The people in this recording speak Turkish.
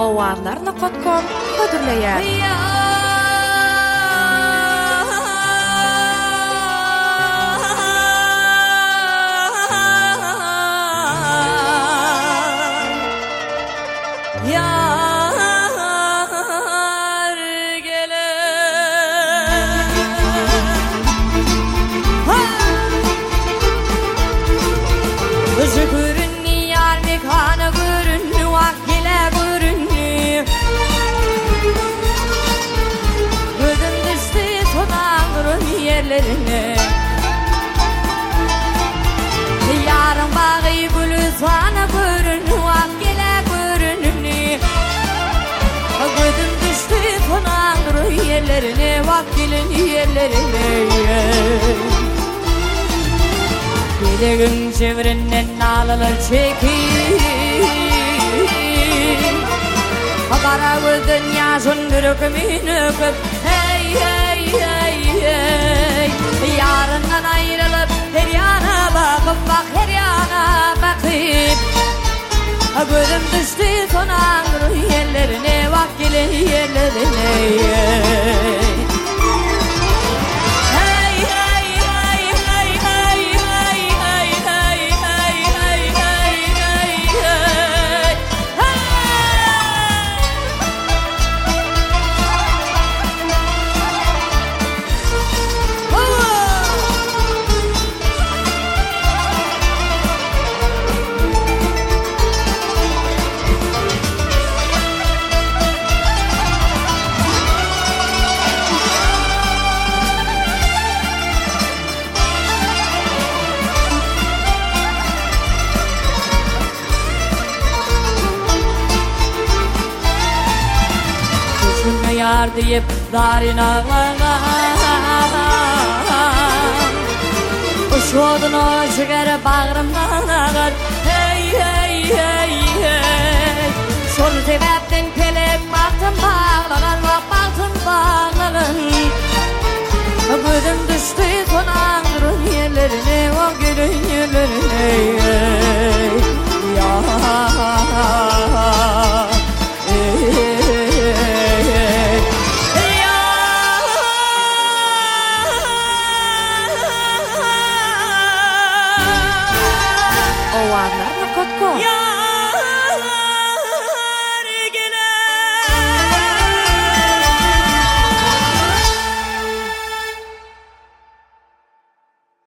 owarlarna kotkom hödürleýär. Yarın bağı gülü sana görünü ak gele görününü gözüm düştü sonandır yerlerine vak gelin yerlerine Gideğin çevrinden alılır çekip Kara gözün yaşın dürükümünü öpüp Hey hey hey hey Yarından ayrılıp her yana bakıp bak her yana bakıp Gözüm düştü sonandır yerlerine bak gelin yerlerine Hey hey hey hey hey hey hey hey hey hey hey hey Yar deyip darin ağlağa Uşudun o şeker bağrımdan ağır Hey hey hey hey Şol sebepten kelep baktım bağlağın Vak baktım bağlağın Gözüm düştü sonandırın yerlerine Vak gelin yerlerine Ya Owarlarna kotkom